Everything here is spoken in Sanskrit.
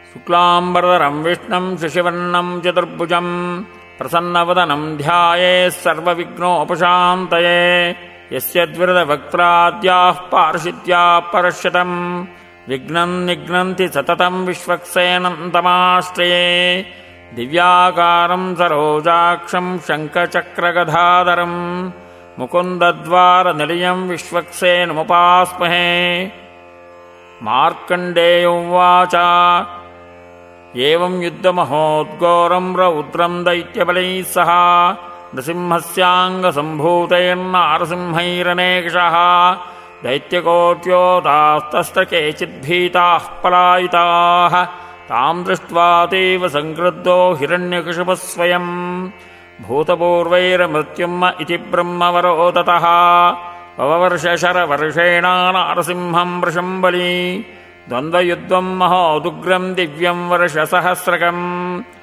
शुक्लाम्बरधरम् विष्णुम् शशिवर्णम् चतुर्भुजम् प्रसन्नवदनम् ध्यायेत् सर्वविघ्नोपशान्तये यस्य द्विरदवक्त्राद्याः पार्षिद्याः परश्यतम् विघ्नम् निघ्नन्ति सततम् विश्वक्सेनम् तमाश्रये दिव्याकारम् सरोजाक्षम् शङ्खचक्रगदाधरम् मुकुन्दद्वारनिलयम् विश्वक्सेनमुपास्महे। मार्कण्डेय उवाच एवम् युद्धमहोद्घोरम् रौद्रम् दैत्यबलैः सह नृसिंहस्याङ्गसम्भूतैर्नारसिंहैरनेकषः दैत्यकोट्योतास्तत्र केचिद्भीताः पलायिताः ताम् दृष्ट्वा तीव सङ्क्रुद्धो हिरण्यकशिपः स्वयम् भूतपूर्वैरमृत्युम् इति ब्रह्मवरो ततः पववर्षशरवर्षेण नारसिंहम् वृषम्बली द्वन्द्वयुद्धम् महोदुग्रम् दिव्यम् वर्षसहस्रकम्